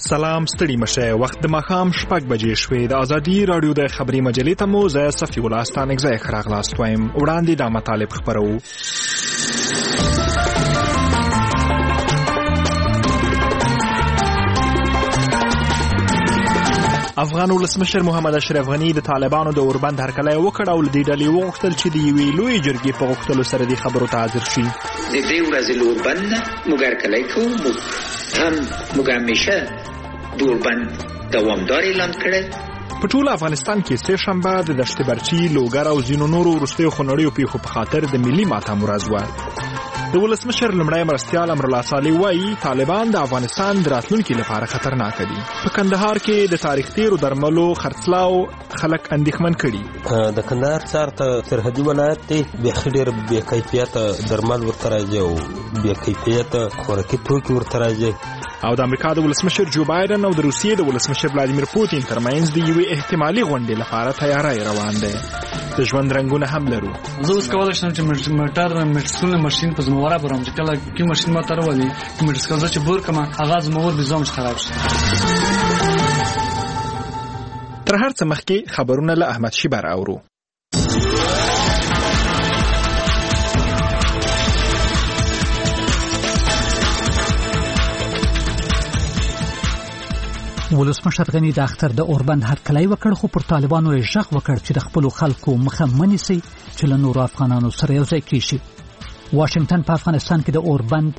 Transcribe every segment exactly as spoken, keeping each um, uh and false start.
سلام ستړي مشه وخت د ماښام شپږ بجې شوې د ازادي رادیو د خبري مجلې ته مو زه صفي الله ستانکزی خراغلاست وایم وړاندې دا مطالب خبرو. افغان ولسمشر محمد اشرف غنی د طالبانو د اوربند هرکلی وکړ او له دې ډلې وغوښتل چې د یوې لویې جرګې په غوښتلو سره دې خبرو ته حاضر شي. د دې ورځې له اوربند نه موږ هرکلی کوو، موږ هم موږ همیشه د اوربند دوامدار اعلان کړی. په ټول افغانستان کې سه شنبه د دشت برچي، لوګر او ځینو نورو وروستیو خونړیو پیښو په خاطر د ملي ماتم ورځ وه. د ولسمشر لومړی مرستیال امرالله صالح وایي طالبان د افغانستان د راتلونکي لپاره خطرناک دي. په کندهار کې د تاریخ تیرو درملو خرڅلاو خلک اندېښمن کړي. د کندهار ښار ته سرحدي ولایت دی، بیخي ډېر بې کیفیته درمل ورته راځي او بې کیفیته خوراکي توکي ورته راځي. او د امریکا د ولسمشر جو بایدن او د روسیې د ولسمشر ولادیمیر پوتین ترمنځ د یوې احتمالي غونډې لپاره تیاری روان دی. د ژوند رنګونه هم لرو. زه اوس کولی شم چې موټر میټسکول ماشین په زمواره برم چې کله کې ماشین ما ته راولي میټسکول زه چې بور کړم هغه زموور بزام خراب شي. تر هر څه مخکې خبرونه له احمد شیبر اورو. ولسمشر غنی د اختر د اوربند هرکلی وکړ، خو پر طالبانو یې غږ وکړ چې د خپلو خلکو مخه منیسي چې له نورو افغانانو سره یو ځای کیشي. واشنگټن په افغانستان کې د اوربند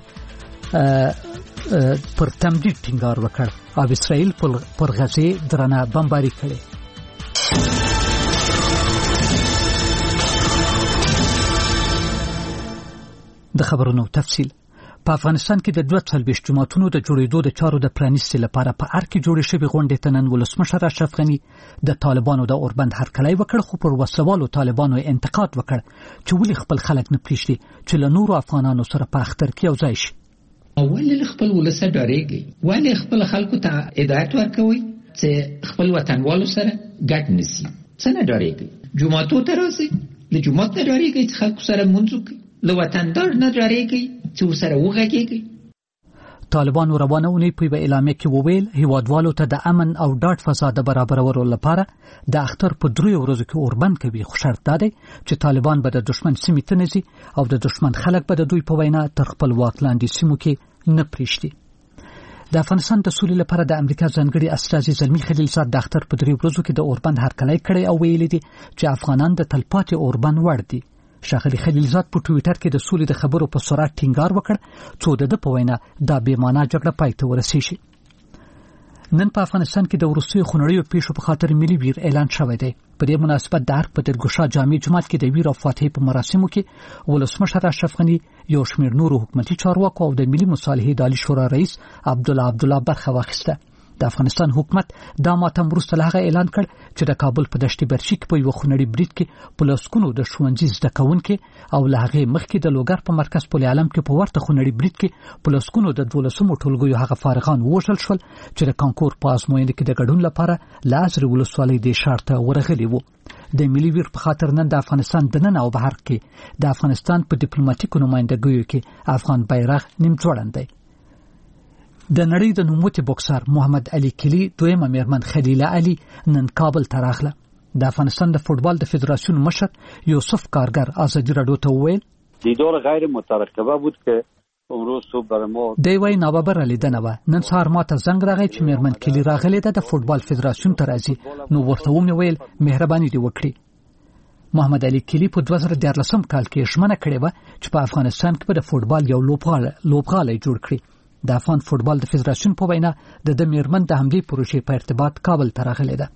پر تمدید ټینګار وکړ او اسرائیل پر غزې درنه بمباري کړې. د خبرونو تفصیل. په افغانستان کې د دوه څلوېښت جوماتونو د جوړېدو د چارو د پرانیستې لپاره په ار کې جوړې شوې غونډې ته نن ولسمشر اشرف غني د طالبانو د اوربند هرکلی وکړ، خو پر وسوالو طالبانو انتقاد وکړ چې ولې خپل خلک نه پریږدي چې له نورو افغانانو سره په اختر کې یو ځای شي. ولې خپل ولس ډارېږي؟ ولې خپل خلکو ته هدایت ورکوي چې خپل وطنوالو سره ګډ نشي؟ څه نه ډارېږي؟ جوماتو ته راځي، له جومات نه ډارېږي چې خلکو سره مونځ وکړي، له وطندار نه ډارېږي چې ورسره وغږېږي. طالبانو روانه اونۍ په یوه اعلامیه کې وویل هیوادوالو ته د امن او ډاډ فضا د برابرولو لپاره د اختر په دریو ورځو کې اوربند کوي، خو شرط دا دی چې طالبان به د دشمن سیمې ته نه ځي او د دشمن خلک به د دوی په وینا تر خپل واک لاندې سیمو کې نه پریږدي. د افغانستان د سولې لپاره د امریکا ځانګړي استازي زلمي خلیلزاد د اختر په دریو ورځو کې د اوربند هرکلی کړی او ویلي دي چې افغانان د تلپاتې اوربند وړ دي. ښاغلي خلیلزاد په ټویټر کې د سولې د خبرو په سرعت ټینګار وکړ څو د ده په وینا دا بې معنا جګړه پای ته ورسیږي. نن په افغانستان کې د وروستیو خونړیو پیښو په خاطر ملي ویر اعلان شوی دی. په دې مناسبت د ارګ په درګوشا جامع جومات کې د ویر او فاتحې په مراسمو کې ولسمشر اشرف غني، یو شمېر نورو حکومتي چارواکو او د ملي مصالحې د عالي شورا رئیس عبدالله عبدالله برخه واخیسته. د افغانستان حکومت دا ماتم وروسته له هغه اعلان کړ چې د کابل په دشت برچي کې په یو خونړي برید کې په لسګونو د ښوونځي زده کوونکي او له هغې مخکې د لوګر په مرکز پل عالم کې په ورته خونړي برید کې په لسګونو د دولسمو ټولګیو هغه فارغان ووژل شول چې د کانکور په ازموینې کې د ګډون لپاره له ازرې ولسوالۍ دې ښار ته ورغلي وو. د ملي ویر په خاطر نن د افغانستان دننه او بهر کې د افغانستان په ډیپلوماټیکو نمایندګیو کې افغان بیرغ نیم ځوړند دی. د نړۍ د نوموتي بوکسر محمد علي کلی دویمه میرمن خلیله علي نن کابل ته راغله. د افغانستان د فوټبال د فدراسیون مشر یوسف کارگر ازادي رادیو ته وویل دیدار غیر مترقبه بود که امروز صبح برای ما دی وای ناببره لیدنه وه. نن سهار ما ته زنګ راغی چې میرمن کلی راغلې ده د فوټبال فدراسیون ته راځي، نو ورته ومې ویل مهرباني دې وکړي. محمد علي کلی په دوه زره دیارلسم کال کې ژمنه کړې وه چې په افغانستان کې به د فوټبال یو لوبغالی جوړ کړي. د افغان فوټبال د فدراسیون په وینا د د میرمن د حملې پروژې په ارتباط کابل ته راغلې ده.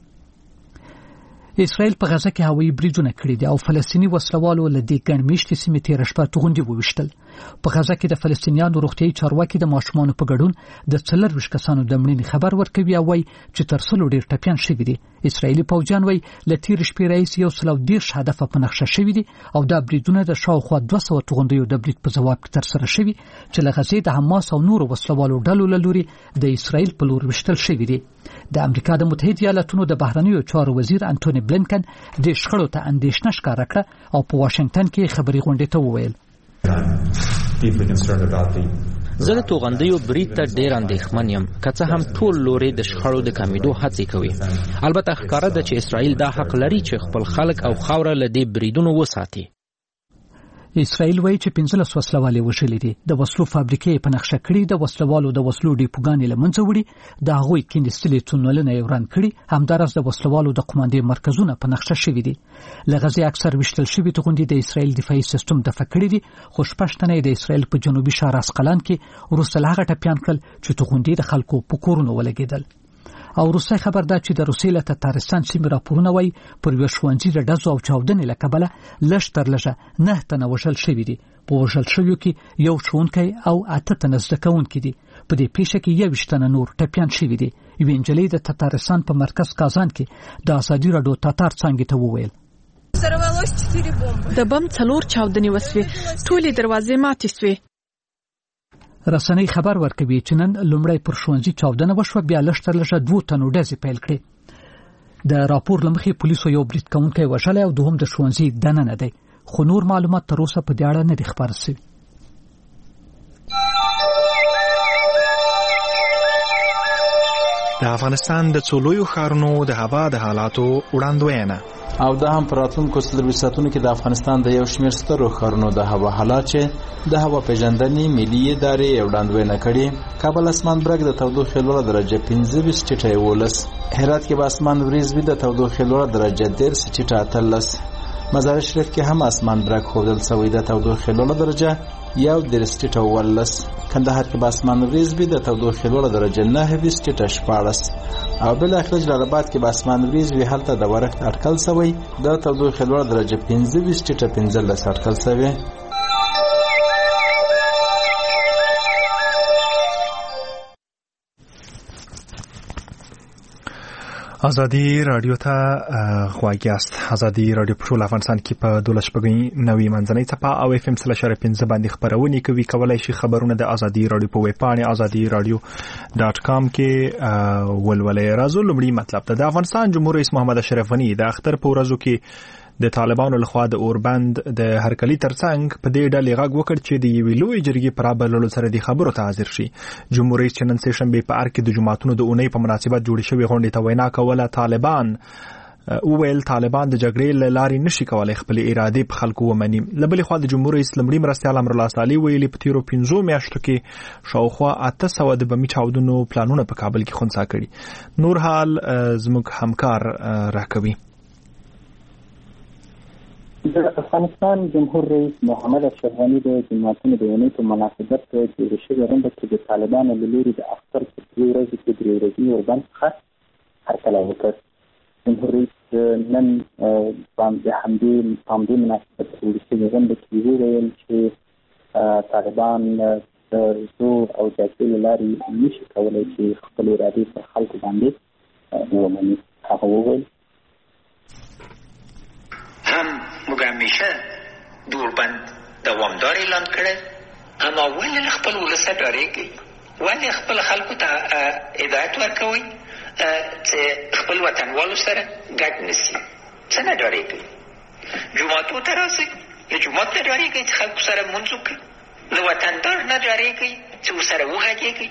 اسرائیل په غزه کې هوایي بریدونه کړي دي او فلسطیني وسلوالو له دې ګڼ میشتې سیمې تېره شپه توغندي وویشتل. په غزه کې د فلسطینیانو روغتیایي چارواکي د ماشومانو په ګډون د څلرویشت کسانو د مړینې خبر ورکوي او وایي چې تر سلو ډېر ټپیان شوي دي. اسرائیلي پوځیان وایي له تېرې شپې راهیسې یو سل او دېرش هدفه په نقشه شوي دي او دا بریدونه د شاوخوا دوه سوه توغندیو د برید په ځواب کې ترسره شوي چې له غزې د حماس او نورو وسلوالو ډلو له لوري د اسرائیل په لور ویشتل شوي دي. د امریکا د متحده ایالاتونو د بهرنیو چارو وزیر انټونی بلینکن د شخړو ته اندېښنه ښکاره کړه او په واشنگټن کې خبري غونډې ته وویل زه د توغندیو برید ته ډېر اندېښمن یم، که څه هم ټول لوري د شخړو د کمیدو هڅې کوي. البته ښکاره ده چې اسرائیل دا حق لري چې خپل خلک او خاوره له دې بریدونو وساتي. اسرائیل وایي چې پنځلس وسلوالې وژلې دي، د وسلو فابریکې په نقشه کړي، د وسلوالو د وسلو ډیپوګانې له منځه وړي، د هغوی کیندستلي تونلونه یې وران کړي، همداراز د وسلوالو د قماندې مرکزونه په نقشه شوي دي. له غزې اکثر ویشتل شوي توغندي د اسرائیل دفاعي سیستم دفع کړي دي، خو شپږ تنه د اسرائیل په جنوبي ښار اسقلان کې وروسته له هغه ټپیان کړل چې توغندي د خلکو په کورونو ولګېدل. او روسي خبر ده چې د روسي له تتارستان سیمې راپورونه وایي پر یو ښوونځي د ډزو او چاودنې له کبله لږ تر لږه نه تنه وژل شوي دي. په وژل شویو کې یو ښوونکی او اته تنه زده کوونکي دي. په دې پیښه کې یوویشت تنه نور ټپیان شوي دي. یوې نجلۍ د تتارستان په مرکز کازان کې د ازادي راډیو تاتار څانګې ته وویل د بم څلور چاودنې وسوې، ټولې دروازې ماتې سوې. رسنۍ خبر ورکوي چې نن لومړی پر ښوونځي چاودنه وشوه، بیا لږ تر لږه دوه تنو ډزې پیل کړې. د راپور له مخې پولیسو یو برید کوونکی وژلی او دوهم د ښوونځي دننه دی، خو نور معلومات تر اوسه په دې اړه نه دي خپاره شوي. د افغانستان د څو لویو ښارونو د هوا د حالاتو وړاندوینه او دا هم پر راتلونکو څلورویشت ساعتونو کې د افغانستان د یو شمېر سترو ښارونو د هوا حالات چې د هوا پیژندنې ملي ادارې وړاندوینه کړي. کابل اسمان برګ د تودوخې لوړه درجه پنځه ویشت ټیټه یولس، هرات کې به اسمان وریځ وي د تودوخې لوړه درجه دېرش ټیټه اتلس، مزار شریف کې هم اسمان برګ ښودل شوی د تودوخې لوړه درجه یو دېرش ټیټه اوولس، کندهار کې به اسمان وریځ وي د تودوخې لوړه درجه نهه ویشت ټیټه شپاړس، او بالاخره جلال آباد کې به اسمان وریځ وي، هلته د ورښت اټکل شوی د تودوخې لوړه درجه پنځه ویشت ټیټه پنځلس اټکل شوی. ازادي رادیو ته غواړی است. ازادي رادیو په ټول افغانستان کې په دولس شپږ نوي منځنۍ څپه او اف ام سل شر پنځه باندې خبرونه کوي. کولای شي خبرونه د ازادي رادیو په ویب پاڼه ازادي رادیو ډاټ کام کې ولولې. راځو لومړی مطلب ته. د افغانستان جمهور رئیس محمد اشرف غنی د اختر په ورځو کې د طالبانو لخوا د اوربند د هرکلی ترڅنګ په دې ډلې غږ وکړ چې د یوې لوی جرګې پر بللو سره د خبرو ته حاضر شي. جمهور رئیس نن سه شنبه په ارګ کې د جماعتونو د اونۍ په مناسبت جوړ شوی غونډې ته وینا کوله. طالبان اوویل طالبان د جګړې لاري نشي کولای خپل اراده په خلکو ومني. لبلې خو د جمهور رئیس لمړي مرستيال امر الله صالح ویلي په تیرو پنځو میاشتو کې شاوخوا اته سوه د بمی چاودنو پلانونه په کابل کې خونسا کړي. نور حال زموږ همکار راکوي. د افغانستان جمهور رئیس محمد اشرف غنی د جماعتونو د اونۍ په مناسبت جوړ شوې غونډه کې د طالبانو له لوري د اختر په درې ورځو کې درې ورځې اوربند څخه هرکلی وکړ. جمهور رئیس نن د همدې په همدې مناسبت جوړ شوې غونډه کې وویل چې طالبان د زور او جګړې له لارې نشي کولی چې خپل ارادې پر خلکو باندې ومني. هغه وویل هم موږ همیشه د اوربند دوامدار اعلان کړی، اما ولې خپل ولس ډارېږئ؟ ولې خپل خلکو ته هدایت ورکوئ چې خپل وطنوالو سره ګډ نسي؟ څه نه ډارېږئ؟ جوماتو ته راسئ، له جومات نه ډارېږئ چې خلکو سره لمونځ وکړئ، له وطندار نه ډارېږئ چې ورسره وغږېږئ.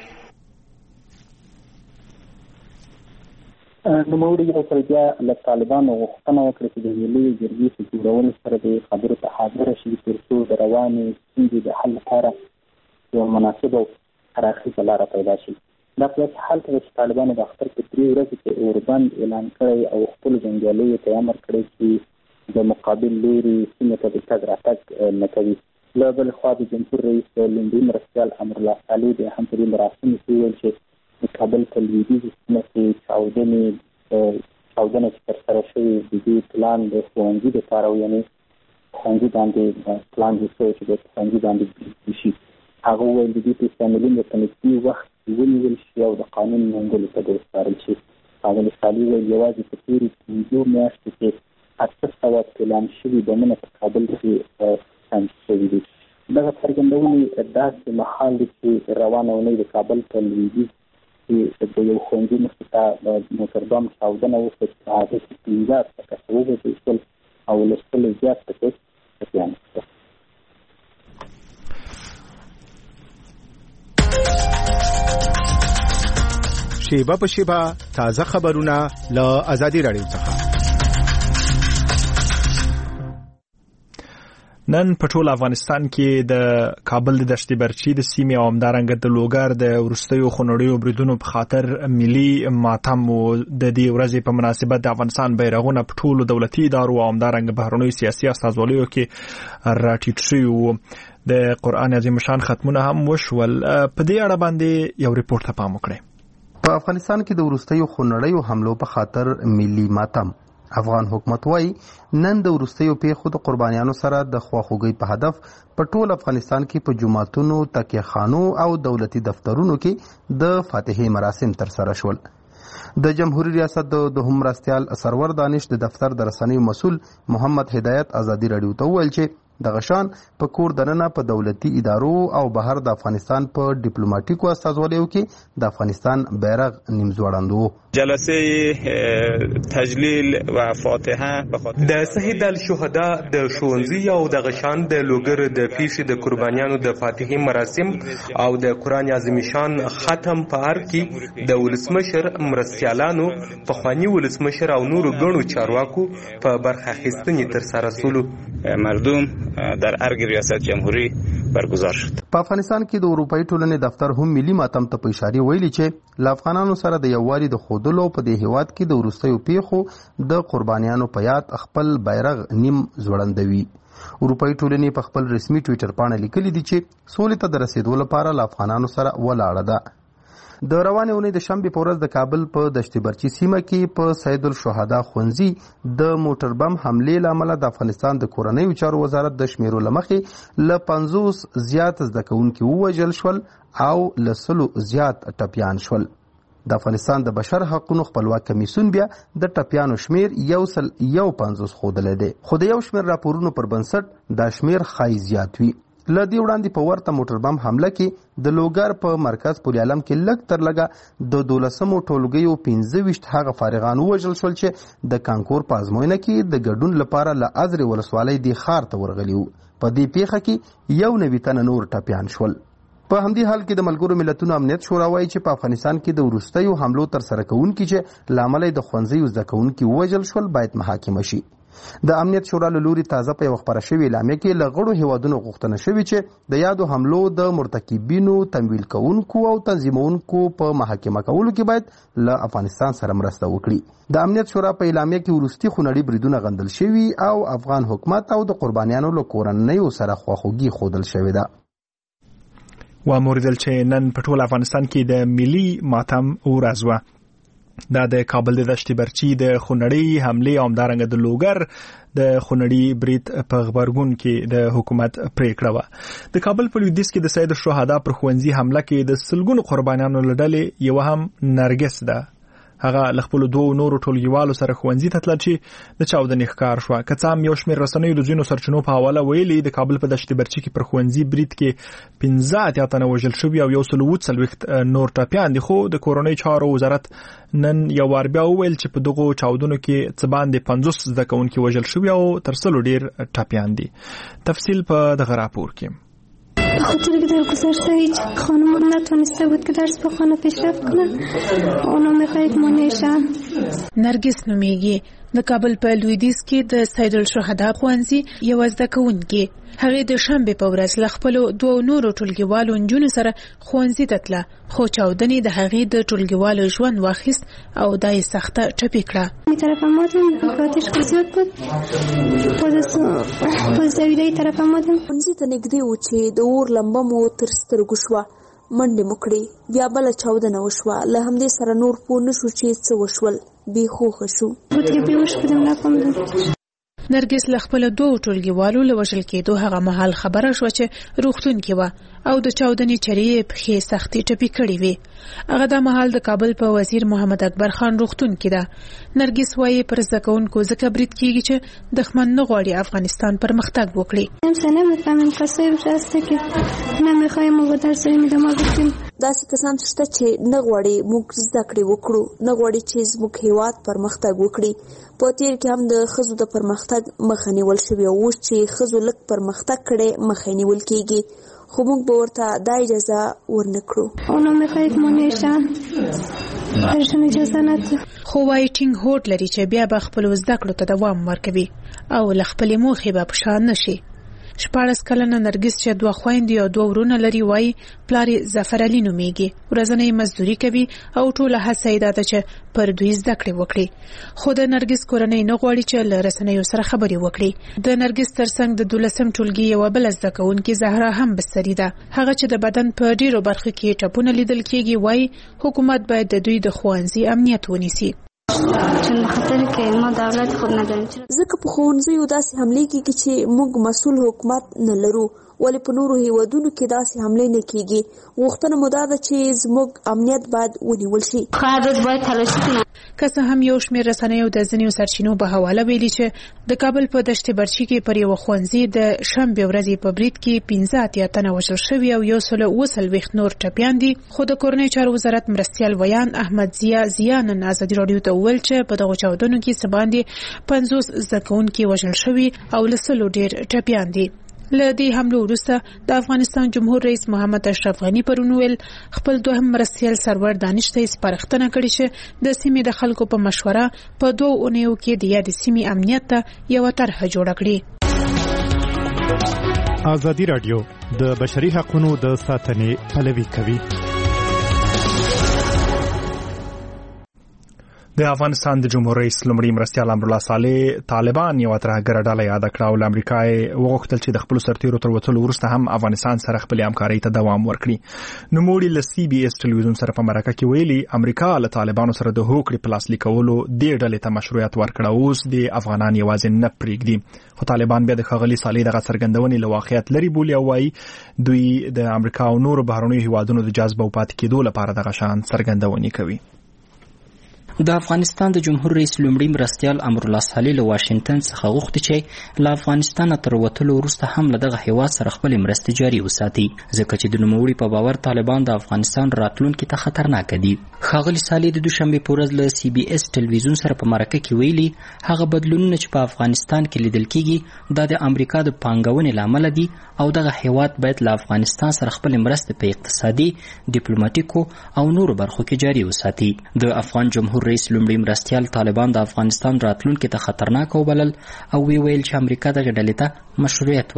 نوموړي یو ځل بیا له طالبانو غوښتنه وکړه چې د ملي جرګې په جوړولو سره د خبرو ته حاضره شي تر څو د روانې ستونزې د حل لپاره یو مناسبه او هراړخیزه لاره پیدا شي. دا په داسې حال کې ده چې طالبانو د اختر په درې ورځو کې اوربند اعلان کړی او خپلو جنګیالیو ته امر کړی چې د مقابل لوري سیمې ته د تګ راتګ نه کوي. له بلې خوا د جمهور رئیس لومړي مرستیال امر الله صالح د هم په دې مراسمو کې وویل چې د کابل په لویدیځو سیمه کې چاودنې چاودنه چې ترسره شوې د دې پلان د ښوونځي دپاره یعنې ښوونځي باندې پلان جوړ شوی چې د ښوونځي باندې برید وشي. هغه وویل د دې په ساملین ورته نږدې وخت ونیول شي او د قانون منګولو ته وسپارل شي. ښاغلي صالح وویل یوازې په تېرو پنځو میاشتو کې اته سوه پلان شوي بمونه په کابل کې سنج شوي دي. دغه څرګندونې داسې مهال دی چې روانه اونۍ د کابل په لویدیځ چې د یو ښوونځي مخې ته د موټر بم چاودنه وشوه چې په هغې کې پنځه اته کسه ووژل شول او له سلو زیات پکې ټپیان شول. شیبه په شیبه تازه خبرونه له آزادي رادیو څخه. نن په ټول افغانستان کې د کابل د دشت برچی د سیمې او همدارنګه د لوګر د ورستیو خونړیو بریدونو په خاطر ملي ماتم د دې ورځې په مناسبت د افغانستان بیرغونه په ټولو دولتي ادارو او همدارنګه بهرنیو سیاسي استازولیو کې راټیټ شوي وو. د قرآن عظیم شان ختمونه هم وشول. په دې اړه باندې یو ریپورت ته پام وکړئ. په افغانستان کې د ورستیو خونړیو حملو په خاطر ملي ماتم. افغان حکومت وايي نن د ورستیو پیښو د قربانیانو سره د خواخوږۍ په هدف په ټول افغانستان کې په جوماتونو، تکیه خانو او دولتي دفترونو کې د فاتحې مراسم ترسره شول. د جمهوریت ریاست د دوهم مرستیال سرور دانش د دفتر د رسنیو مسؤل محمد هدایت آزادي رادیو ته وویل چې د غشان په کور دننه په دولتي ادارو او بهر د افغانستان په ډیپلوماټیکو استازولیو کې د افغانستان بیرغ نیم ځوړندو. جلسه تجلیل و فاتحه د شهید الشهدا د ښوونځي او د غشان د لوګر د پیښې د قربانیانو د فاتحې مراسم او د قرآن عظیم شان ختم په هر کې د ولسمشر مرستیالانو، پخوانی ولسمشر او نورو ګڼو چارواکو په برخه اخیستنې ترسره شول. مردم در ارگ ریاست جمهوری برگزار شد. په افغانستان کې د اروپאי ټولنې دفتر هم ملي ماتم ته په اشاره ویلي چې له افغانانو سره د یووالي د خودلو په دې هیواد کې د ورستیو پیښو د قربانیانو په یاد خپل بیرغ نیم ځوړندوي. اروپאי ټولنې په خپل رسمي ټویټر باندې لیکلي دي چې سولې ته د رسیدو لپاره له افغانانو سره ولاړه ده. د روانې اونۍ د شنبې په ورځ د کابل په دشت برچی سیمه کې په سید الشهدا ښوونځي د موټر بم حملې له امله د افغانستان د کورنیو چارو وزارت د شمیرو له مخې له پنځوس زیات زده کوونکي ووژل شول او له سلو زیات ټپیان شول. د افغانستان د بشر حقوقو خپلواک کمیسیون بیا د ټپیانو شمیر یو سل یو پنځوس ښودلی دی، خو د یو شمیر راپورونو پر بنسټ دا شمیر ښایي زیات وي. له دې وړاندې په ورته موټر بم حمله کې د لوګر په مرکز پل عالم کې لږ تر لږه د دولسمو ټولګیو پنځه ویشت هغه فارغان ووژل شول چې د کانکور په ازموینه کې د ګډون لپاره له ازرې ولسوالۍ دې ښار ته ورغلي وو. په دې پیښه کې یو نوي تنه نور ټپیان شول. په همدې حال کې د ملګرو ملتونو امنیت شورا وایي چې په افغانستان کې د وروستیو حملو ترسره کوونکي چې له امله د ښوونځیو زده کوونکي ووژل شول باید محاکمه شي. د امنیت شورا له لوري تازه په یوه خپره شوې اعلامیه کې له غړو هیوادونو غوښتنه شوې چې د یادو حملو د مرتکبینو، تمویل کوونکو او تنظیمونکو په محاکمه کولو کې باید له افغانستان سره مرسته وکړي. د امنیت شورا په اعلامیه کې وروستي خونړي بریدونه غندل شوي او افغان حکومت او د قربانیانو له کورنیو سره خواخوږي ښودل شوې ده. واوریدل چې نن په ټول افغانستان کې د ملي ماتم ورځ وه. دا د کابل د دشت برچی د خونړۍ حملې او همدارنګه د لوګر د خونړي برید په غبرګون کې د حکومت پریکړه وه. د کابل په لویدیځ کې د سید الشهدا پر ښوونځي حمله کې د سلګونو قربانیانو له ډلې یوه هم نرګس ده. هغه له خپلو دوو نورو ټولګیوالو سره ښوونځي ته تلل چې د چاودنې ښکار شوه. که څه هم یو شمېر رسنیو د ځینو سرچینو په حواله ویلي د کابل په دشت برچي کې پر ښوونځي برید کې پنځه اتیا تنه وژل شوي او یو سل اووه څلوېښت نور ټپیان دي، خو د کورنۍ چارو وزارت نن یو وار بیا وویل چې په دغو چاودنو کې څه باندې پنځوس زده کوونکي وژل شوي او تر سلو ډیر ټپیان دي. تفصیل په دغه راپور کې. به خاطر که درگذشته هیچ خانم نتونسته بود که درس بخونه پیشرفت کنه. اونا میخواید مانیشن. نرگس نومیگی د کابل په لویدیځ کې د سید الشهدا ښوونځي یو زده کوونکې هغې د شنبې په ورځ له خپلو دوو نورو ټولګیوالو نجونو سره ښوونځي ته تله، خو چاودنې د هغې د ټولګیوالو ژوند واخیست او دا یې سخته ټپي کړه. می طرف آمدم آتش زیاد بود، باز دویده ای طرف آمدم. ښوونځي ته نږدې و چې د اور لمبه مو تر سترګو شوه. منډې مو کړې، بیا بله چاودنه وشوه. له همدې سره نور پوه نه شو چې څه وشول. بې خوښه شو. نرګس له خپلو دوو ټولګیوالو له وژل کېدو هغه مهال خبره شوه چې روغتون کې وه او د چاودنې چرې یې پښې سختې ټپي کړې وې. هغه دا مهال د کابل په وزیر محمد اکبر خان روغتون کې ده. نرګس وایي پر زده کوونکو ځکه برید کېږي چې دښمن نه غواړي افغانستان پرمختګ وکړي. داسې کسان شته چې نه غواړي موږ زده کړې وکړو، نه غواړي چې زموږ هېواد پرمختګ وکړي. په تېر کې هم د ښځو د پرمختګ مخه نیول شوې، اوس چې ښځو لږ پرمختګ کړی مخه نیول کېږي، خو موږ به ورته دا اجازه ورنه کړو. اونا میخواید مانیشن درشن اجازه نه. خو وايي ټینګ هوډ لري چې بیا به خپل زده کړو ته دوام ورکوي او له خپلې موخې به په شا نشي. شپاړس کلنه نرګس چې دوه خويندې او دوه ورونه لري وايي پلار یې ظفر علي نومیږي. ورځنی مزدوري کوي او ټوله هڅه یې ده چې پر دوی زده کړې وکړي. خو د نرګس کورنۍ نه غواړي چې له رسنیو سره خبرې وکړي. د نرګس ترڅنګ د دولسم ټولګي یوه بله زده کوونکې زهرا هم بستري ده. هغه چې د بدن په ډیرو برخو کې ټپونه لیدل کېږي وايي حکومت باید د دوی د ښوونځي امنیت ونیسي. چون خاطر که ما دولت خود نداریم ځکه په ښوونځیو داسې حملې کېږي چې موږ مسؤل حکومت نه لرو ولې په نورو هیوادونو کې داسې حملې نه کېږي. غوښتنه مو دا ده چې زموږ امنیت باید ونیول شي. خادت باید تلاشي کنه. که څه هم یو شمېر رسنیو د ځینو سرچینو په حواله ویلي چې د کابل په دشت برچي کې پر یوه ښوونځي د شنبې ورځې په برید کې پنځه اتیا تنه وژل شوي او یو سل اوه څلوېښت نور ټپیان دي. خو د کورنۍ چارو وزارت مرستیال ویان احمد ضیا ضیا نن ازادي راډیو ته وویل چې په دغو چاودنو کې څه باندې پنځوس زده کوونکي وژل شوي او له سلو ډېر ټپیان دي. له دې حملو وروسته د افغانستان جمهور رئیس محمد اشرف غني پرون ویل خپل دوهم مرستیال سرور دانش ته سپارښتنه کړې چې د سیمې د خلکو په مشوره په دوه اونیو کې د یادې سیمې امنیت ته یوه طرحه جوړه کړي. ازادي راډیو د بشري حقوقو د ساتنې پلوي کوي. د افغانستان د جمهور رئیس لومړي مرستیال امرالله صالح طالبان یو ترهګره ډله یاد کړه او امریکا وغوښتل چې د خپل سرتیرو تر وتلو وروسته هم افغانستان سره خپل همکاري ته دوام ورکړي. نوموړي له سی بي اس ټلویزیون سره په مرکه کې ویلي امریکا له طالبانو سره د هوکړې په لاسلیک کولو دې ډلې ته مشروعیت ورکړه. اوس د افغانان یوازې نه پرېږدي. خو طالبان بیا د ښاغلي صالح دغه څرګندونې له واقعیت لري بولي او وایي دوی د امریکا او نورو بهرنیو هیوادونو د جذب او پاتې کېدو لپاره دغه شان څرګندونې کوي. د افغانستان د جمهور رئیس لومړي مرستیال امرالله صالح له واشنگټن څخه غوښتي چې له افغانستان تر وتلو وروسته هم له دغه هیواد سره خپل مرستې جاري وساتي ځکه چې د نوموړي په باور طالبان د افغانستان راتلونکي ته خطرناک دي. ښاغلي صالح د دوشنبې په ورځ له سی بي اس ټلویزیون سره په مرکه کې ویلي هغه بدلونونه چې په افغانستان کې لیدل کېږي دا د امریکا د پانګونې له امله دي او دغه هیواد باید له افغانستان سره خپل مرستې په اقتصادي، ډیپلوماټیکو او نورو برخو کې جاري وساتي. د افغان جمهور رئیس لومړي مرستیال طالبان د افغانستان راتلونکي ته خطرناک وبلل او وی ویل چې امریکا دغه ډلې ته مشروعیت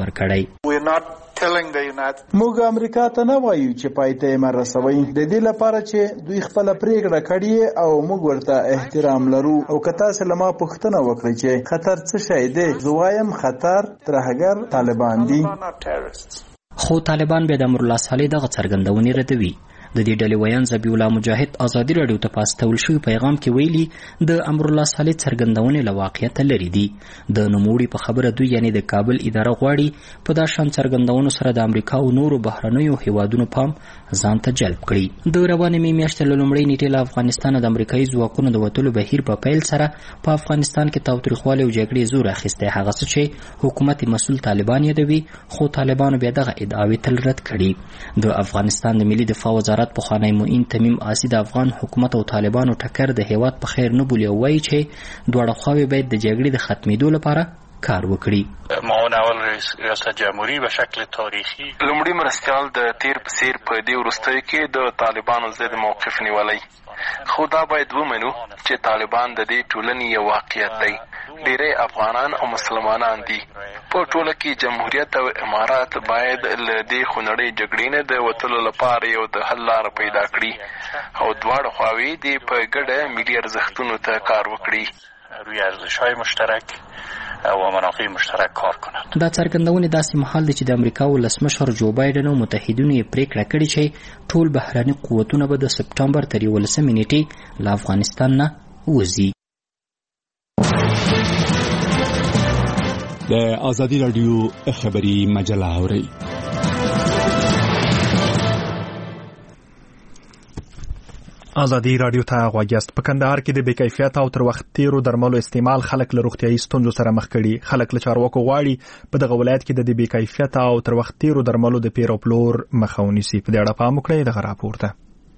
ورکړی. موږ امریکا ته نه وایو چې پای ته یې رسوي د دې لپاره چې دوی خپل پریکړه کړې او موږ ورته احترام لرو. او که تاسو له ما پوښتنه وکړئ چې خطر څه شی دی زه وایم خطر ترهګر طالبان دي. خو طالبان بیا د امرالله صالح دغه څرګندونې ردوي. د دې ډلې ویان ذبیح الله مجاهد ازادي راډیو ته په استول شوي پیغام کې ویلي د امرالله صالح څرګندونې له واقعیت لرې دي. د نوموړي په خبره دوی یعنی د کابل اداره غواړي په دا شان څرګندونو سره د امریکا او نورو بهرنیو هیوادونو پام ځان ته جلب کړي. د روانې مې میاشتې له لومړۍ نیټې له افغانستانه د امریکایي ځواکونو د وتلو بهیر په پیل سره په افغانستان کې تاوتریخوالی او جګړې زور اخیستی. هغه څه چې حکومت مسؤل طالبان یادوي خو طالبانو بیا دغه ادعاوې تل رد کړي. د افغانستان د ملي دفاع وزارت پخوانی معین تمیم آسی د افغان حکومت او طالبانو ټکر د هیواد په خیر نه بولي او وایي چې دواړه خواوې باید د جګړې د ختمېدو لپاره کار وکړي. معاون اول ریاست جمهوری به شکل تاریخي لومړي مرستیال د تیر په څیر په دې وروستیو کې د طالبانو ضد موقف نیولی. خو دا باید ومنو چې طالبان د دې ټولنې یو واقعیت دی. ډیری افغانان او مسلمانان دي. په ټوله کې جمهوریت او امارات باید له دې خونړۍ جګړې نه د وتلو لپاره یو د حل لاره پیدا کړي او دواړه خواوې دې په ګډه ملي ارزښتونو ته کار وکړي. روی ارزش‌های مشترک او منافع مشترک کار کنند. دا څرګندونې داسې مهال دی چې د امریکا ولسمشر جو بایدن او متحدینو یې پریکړه کړې چې ټول بهرني قوتونه به د سپټمبر تر یولسمې نیټې له افغانستان نه وځي. د ازادي راډیو خبري مجله اورئ. ازادي راډیو ته غوږ یاست. په کندهار کې د بې کیفیت او تر وخت تیرو درملو استعمال خلک له روغتیايي ستونزو سره مخ کړي. خلک له چارواکو غواړي په دغه ولایت کې د بې کیفیت او تر وخت تیرو درملو د پیر او پلور مخه ونیسي. په دې اړه پام وکړئ دغه راپور ته.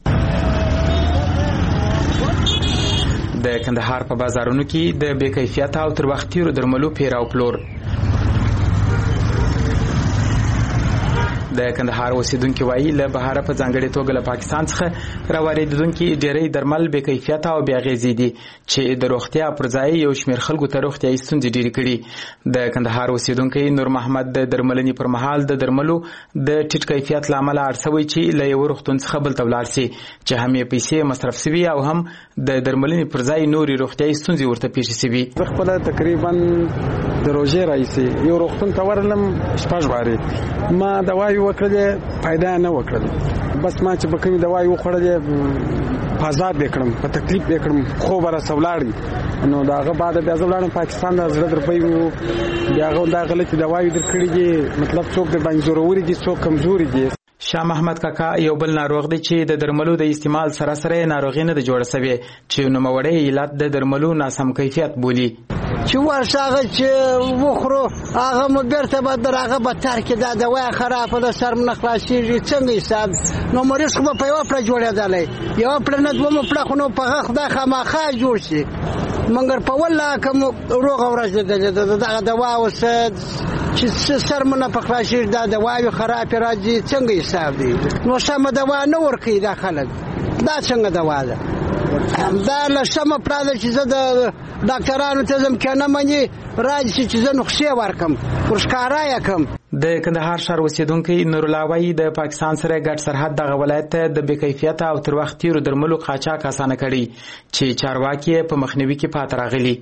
د کندهار په بازارونو کې د بې کیفیت او تر وخت تیرو درملو پیر او پلور د کندهار اوسیدونکو وایي له بهر په ځانګړي توګه له پاکستان څخه راوړېدونکي ډېری درمل بې کیفیته او بې اغېزې دي چې د روغتیا پر ځای یو شمېر خلکو ته روغتیایي ستونزې ډېرې کړي. د کندهار اوسیدونکی نور محمد د درملنې پر مهال د درملو د ټیټ کیفیت له امله اړ شوی چې له یو روغتون څخه بل ته ولاړ سي چې هم یې پیسې مصرف سوي او هم د درملنې پر ځای نورې روغتیایي ستونزې ورته پیښې سوي. زه خپله تقریبا د روژې راهیسې یو روغتون ته ورغلم شپږ وارې ما دوايي وکړلې فایده نه وکړل. بس ما چې به کومې دوايي وخوړلې په عذاب یې کړم په تکلیف یې کړم خوب راسه ولاړې نو د هغه بعد بیا زه ولاړم پاکستان د زړه درپی وو بیا هغه دا غلطې دوايي درکړي دي مطلب څوک در باندې زوروري دي څوک کمزوري دي. شاه محمد کاکا یو بل ناروغ دی چې د درملو د استعمال سره سره ناروغي نه د جوړه سوي چې نوموړی علت د درملو ناسم کیفیت بولي. چې ورشه هغه چې وخورو هغه مو بیرته به در هغه به تر کې دا دوا خرابه ده سر مو نه خلاصېږي څنګه حساب نو مریض خو به په یوه پړه جوړېدلی یوه پړه نه دومه پړه خو نو په هغه خدای خامخا جوړ شي مګر په والله که مو روغه ورځ لیدلې ده دغه دوا اوس چې سر مو نه په خلاصېږي دا دواوې خرابې راځي څنګه حساب دی نو سمه دوا نه ورکوي دا خلک دا څنګه دوا ده دا له سمه پړه ده چې زه د ډاکټرانو ته ځم که نه مني راځي چې زه نسخې ورکړم ور ښکاره یې کړم. د کندهار ښار اوسیدونکی نورالله وایي د پاکستان سره ګډ سرحد دغه ولایت ته د بې کیفیته او تر وخت تیرو درملو قاچاق اسانه کړي چې چارواکي یې په مخنیوي کې پاتې راغلي.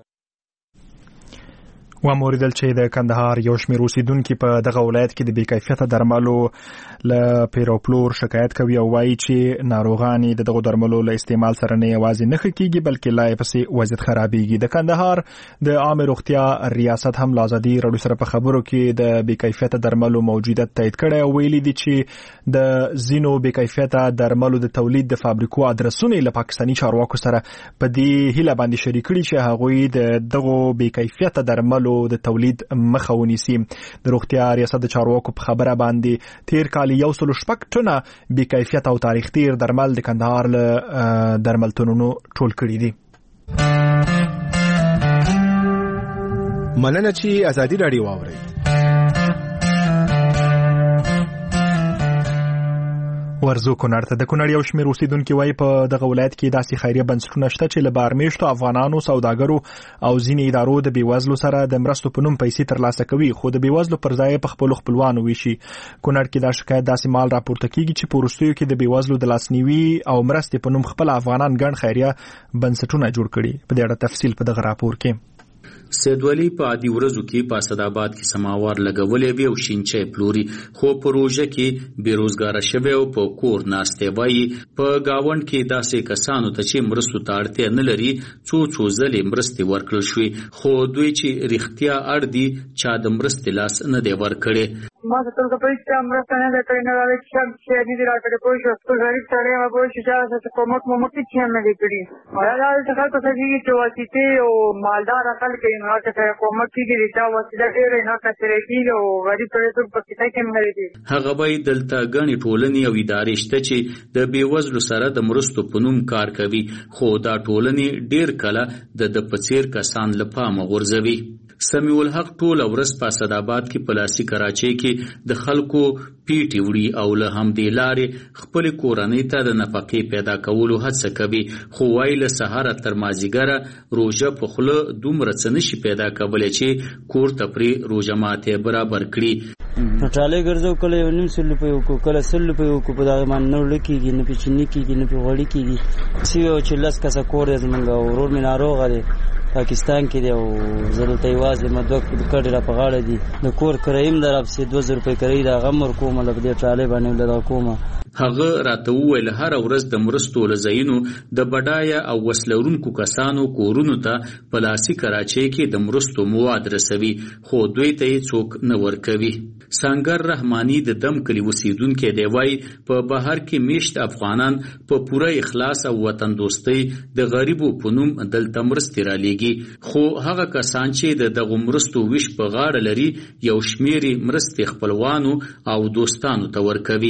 و موریدل چې د کندهار یو شمېر اوسیدونکي په دغه ولایت کې د بې کیفیته درملو له پیروپلور شکایت کوي او وایي چې ناروغان د دغو درملو له استعمال سره نه یوازې نه ښه کېږي بلکې لا یې پسې وضعیت خرابېږي. د کندهار د عامې روغتیا ریاست هم له ازادي راډیو سره په خبرو کې د بې کیفیته درملو موجودیت تایید کړی او ویلي دي چې د ځینو بې کیفیته درملو د تولید د فابریکو ادرسونه له پاکستاني چارواکو سره په دې هیله باندې شریک کړي چې هغوی د دغو بې کیفیته درملو د تولید مخه ونیسي. د روغتیا ریاست د چارواکو په خبره باندې تیر کال یو سل شپږ ټنه بې کیفیت او تاریخ تیر درمل د کندهار له درملتونونو ټول کړي دي. مننه چې ازادي راډیو واورئ. ورزو کونړ ته د کونړ یو شمېر اوسیدونکي وایي په دغه ولایت کې داسې خیریه بنسټونه شته چې له بهرمېشتو افغانانو سوداګرو او ځینې ادارو د بېوزلو سره د مرستو په نوم پیسې ترلاسه کوي خو د بېوزلو پر ځای په خپلو خپلوانو ویشي. کونړ کې دا شکایت داسې مال راپورته کیږي چې په وروستیو کې د بېوزلو د لاسنیوي او مرستې په نوم خپل افغانان ګڼ خیریه بنسټونه جوړ کړي. په دې اړه تفصیل په دغه راپور کې. سید ولی په عادي ورځو کې په اسداباد کې سماوار لګولې وي او شینچې پلوري خو پروژه کې بیروزګار شوی او په کور ناشته وایي په گاوند کې داسې کسانو ته چې مرستو ته اړتیا نه لري څو څو ځلې مرستې ورکړل شوې خو دوی چې رښتیا اړ دي چا د مرستې لاس نه دی ورکړی. ما ته څنګه پیسې مرسته نه کړې نه راځي چې چې دې راکړې پوه شو څو غریب سره ما پوه شو چې تاسو کومک مو مکه چې نه کړی دا دا څه څه دي چې واسطه او مالدار خلک یې نه څه کومک کیږي چې واسطه ډېر نه کثرې کیږي او غریب سره څه پکې کې نه لري. هغه به دلته غني ټولنې او ادارې شته چې د بیوزلو سره د مرستو په نوم کار کوي خو دا ټولنې ډېر کله د د پڅیر کسان لپاره غورځوي. سمیع الحق ټول ورځ په اسداباد کې پلاسي کراچۍ کې د خلکو پیټي وړي او له همدې لارې خپل کورنۍ ته د نفقې پیدا کولو هڅه کوي خو وايي له سهار تر مازیګره روژه په خوله دومره څه نشي پیدا کولی چې کور ته پرې روژه ماتې برابر کړي. ټاله ګرځو کله یو نیم سل روپۍ وکړو کله سل روپۍ وکړو په دغه باندې نه وړه کېږي نه پې چیني کېږي نه پې غوړي کېږي څه یو چې لس کسه کور دی زمونږ ورور مې ناروغه دی پاکستان کې دی او زه دلته یوازې ما دوه کډې را په غاړه دي د کور کرایه هم در پسې دوه زره روپۍ کرایي د هغه هم ورکومه له دې ټالۍ باندې له دغه کومه. هغه راته وویل هره ورځ د مرستو له ځایونو د بډایه او وسلورونکو کسانو کورونو ته په لاسي کراچۍ کې د مرستو مواد رسوي خو دوی ته یې څوک نه ورکوي. سانګر رحماني د دم کلي اوسیدونکی دی وایي په بهر کې میشت افغانان په پوره اخلاص او وطن دوستۍ د غریبو په نوم دلته مرستې رالیږي خو هغه کسان چې د دغو مرستو ویش په غاړه لري یو شمېرې مرستې خپلوانو او دوستانو ته ورکوي.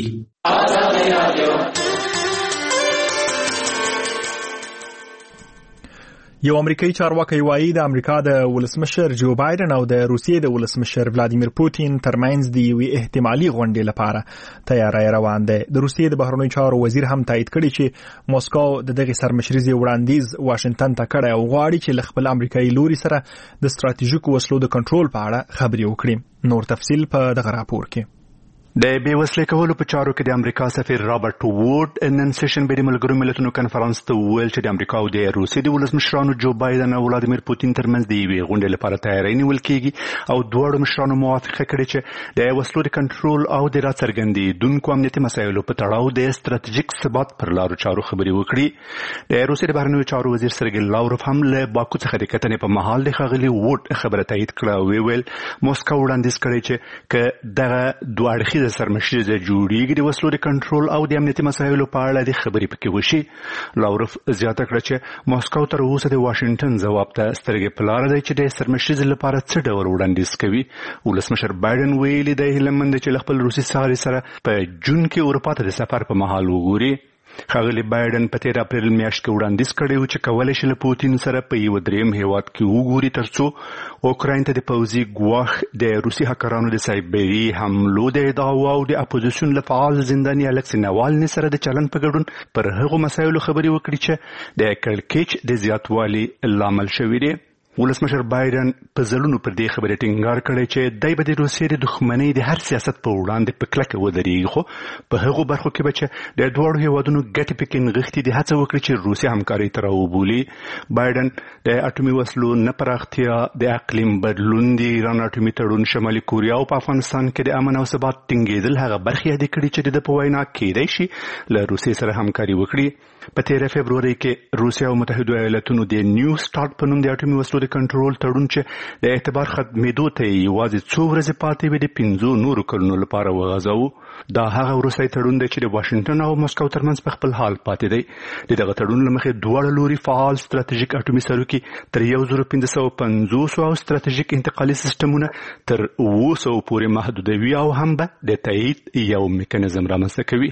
یو امریکایي چارواکي وایي د امریکا د ولسمشر جو بایدن او د روسیې د ولسمشر ولادیمیر پوتین ترمنځ د یوې احتمالي غونډې لپاره تیاری روان دی. د روسیې د بهرنیو چارو وزیر هم تایید کړی چې موسکو د دغه سرمشريزي وړاندیز واشنگټن ته کړی او غواړي چې له خپل امریکایي لوري سره د ستراتیژیکو وسلو د کنټرول په اړه خبرې وکړي. نور تفصیل په دغه راپور کې. د بیوسلې کولو په چارو کې د امریکا سفیر رابرټ وورد نن سیشن به د ملګرو ملتونو کنفرانس ته ویل چې د امریکا او د روسیې د ولسمشرانو جو بایدن او ولادیمیر پوتین ترمنځ د یوې غونډې لپاره تیاری نیول کېږي او دواړو مشرانو موافقه کړې چې د وسلو د کنټرول او د راڅرګندېدونکو امنیتي مسایلو په تړاو د ستراتیژیک ثبات پر لارو چارو خبرې وکړي. د روسیې د بهرنیو چارو وزیر سرګی لاوروف هم له باکو څخه د کتنې په مهال د ښاغلي وورد خبره تایید کړه او ویل موسکو وړاندیز کړی چې که دغه دوه اړخیزه سرمشریزه جوړیږي د وسلو د کنټرول او د امنیتي مسایلو په اړه د خبرې پکې وشي. لاوروف زیاته کړه چې موسکو تر اوسه د واشنگټن ځواب ته سترګې په لاره دی چې د سرمشریزې لپاره څه ډول وړاندیز کوي. ولسمشر بایدن ویلي دی هیله مند چې له خپل روسي ساري سره په جون کې اروپا ته د سفر په مهال وګوري. ښاغلي بایدن په تیر اپریل میاشت کې وړاندیز کړی و چې کولی شي له پوتین سره په یو دریم هیواد کې وګوري ترڅو اوکراین ته د پوځي ګواښ د روسي هکرانو د سایبري حملو د ادعاو او د اپوزیسیون له فعال زنداني الکسي ناوالني سره د چلن په ګډون پر هغو مسایلو خبرې وکړي چې د کړکېچ د زیاتوالي لامل شوي دي. ولسمشر بایدن په ځلونو پر دې خبرې ټینګار کړی چې دی به د روسیې د دښمنۍ د هر سیاست په وړاندې په کلکه ودرېږي خو په هغو برخو کې به چې د دواړو هیوادونو ګټې پکې نغښتي دي هڅه وکړي چې روسیه همکارۍ ته راوبولي. بایدن د اټومي وسلو نه پراختیا د اقلیم بدلون د ایران اټومي تړون شمالي کوریا او په افغانستان کې د امن او ثبات ټینګېدل هغه برخې یادې کړي چې د په وینا کېدای شي له روسیې سره همکاري وکړي. په تیره فبروري کې روسیه او متحده ایالاتونو د نیو سټارټ په نوم د اټومي وسلو د کنټرول تړون چې د اعتبار ختمېدو ته یوازې څو ورځې پاتې وې د پنځو نورو کلونو لپاره وغځاوه. دا هغه وروستی تړون دی چې د واشنګټن او مسکو ترمنځ په خپل حال پاتې دی. د دغه تړون له مخې دواړه لوري فعال ستراتیژیک اټومي سروکي تر یو زر پنځه سوه پنځوس او ستراتیژیک انتقالي سیسټمونه تر اوه سوه پورې محدودوي او هم به د تایید یو میکانیزم رامنځته کوي.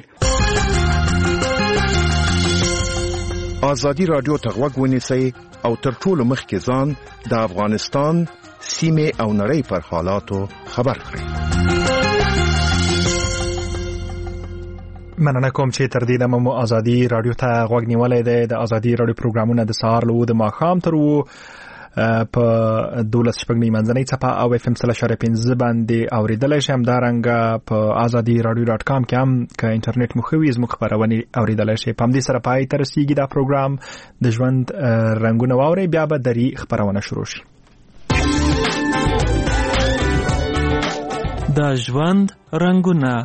ازادي راډیو ته غوږ ونیسئ او تر ټولو مخکې ځان د افغانستان سیمې او نړۍ پر حالاتو خبر کړئ. مننه کوم چې تر دې دمه مو ازادي راډیو ته غوږ نیولی دی. د ازادي راډیو پروګرامونه د سهار له اوه د ماښام تر اوه په دولس شپږ نیمې منځنۍ څپه او اف ام سل اشاریه پنځه باندې اورېدلی شئ. همدارنګه په ازادي راډیو ډاټ کام کې هم که انټرنیټ مو ښه وي زموږ خپرونې اورېدلی شئ. په همدې سره پای ته رسېږي دا پروګرام د ژوند رنګونه واورئ. بیا به دري خپرونه شروع شي. د ژوند رنګونه.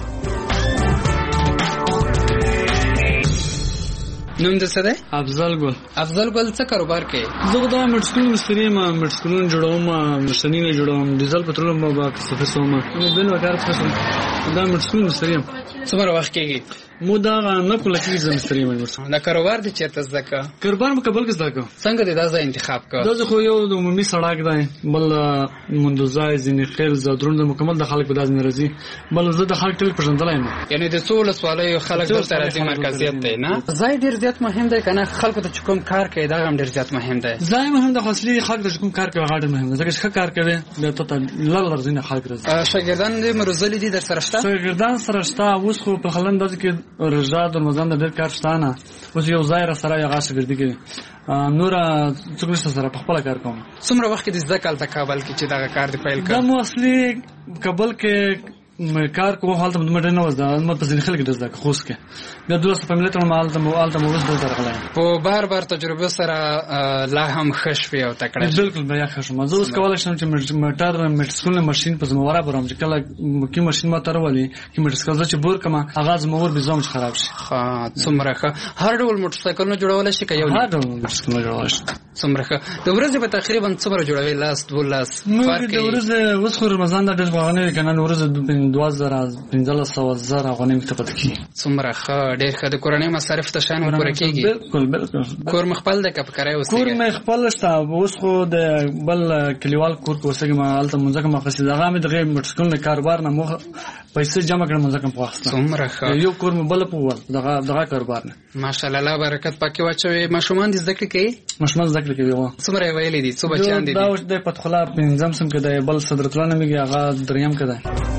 نوم د څه دی؟ افضل ګل. افضل ګل څه کاروبار کوي؟ زه دا مټسکون مستری ما مټسکون جوړوم مشتنی جوړوم ډیزل پټرول ما با څه سوم بل وکړ څه دا مټسکون مستری څومره وخت کېږي؟ مو دا نه کوله چې زم مستری مې دا کاروبار د چیرته زکه کاروبار په کابل کې زکه څنګه د دا انتخاب کا دا خو یو د عمومي سړک دی بل مندوزای ځینې خیر زادرون د مکمل د خلک په داز ناراضي بل زه د خلک ټول پرځندلای نه یعنی د څول سوالای خلک د ترازی مرکزیت دی نه ځای ډیر زیات مهم دی کنه خلکو ته کوم کار کوي دا هم ډیر زیات مهم دی. ځای مهم د خاصلي خلک د کوم کار کوي غاډه مهم دی ځکه چې کار کوي د ته لړ لرزینه خلک راځي. شاګردان دې مرزلي دي در سره شته؟ شاګردان سره شته اوس خو په خلند داسې کې رجاد رمضان د ډېر کار شته نه اوس یو ځای را سره یو غاښ ګرځي کې نور څوک سره په خپل کار کوم. څومره وخت د زده کال ته کابل کې چې دا کار دی پیل کړ؟ دا مو اصلي کابل کې کار کوم حالت مده نه وځه مې په ځین خلک د زده خوښ کې د دوه په ملت نورمال ته مو الته مو وځه درغلای په بار بار تجربه سره لا هم خشوي او تکړه بالکل بیا خشم زه اوس کولای شم چې موټر مټسکول ماشين په زمواره برام چې کله کی ماشين ما تر ولي کی مټسکول چې بور کما اغاز مور به زوم خراب شي. ها څومره ښه هر ډول موټرسایکل نه جوړول شي که یو هر ډول موټرسایکل جوړول شي. څومره ښه د ورځې په تقریبا څومره جوړوي لاس دو لاس فرق د ورځې اوس خو رمضان د ډېر غوښنه کنه ورځې دوه زره پنځلس سوه زره افغانۍ مې ته پته کېږي. څومره ښه، ډېر ښه. د کورنۍ مصارف ته شیان ورپوره کېږي؟ بلکل بلکل. کور مې خپل دی که په کرایه اوسېږې؟ کور مې خپل شته. اوس خو د بل کلیوال کور کې اوسېږم، هلته مونځکه مې اخیستې. دغه مې دغې موټرسایکل د کاروبار نه موخه پیسې جمع کړم، مونځکه مې واخیسته. څومره ښه. یو کور مې بله په وویل دغه دغه کاروبار نه. ماشاءالله، الله برکت پکې واچوي. ماشومان دې زده کړې کوي؟ ماشومان زده کړې کوي. څومره یې ویلي دي؟ څو بچیان دي؟ دا اوس د فتح الله پنځم سم کې دی، بل صدرت الله نومېږي، هغه دریم کې دی.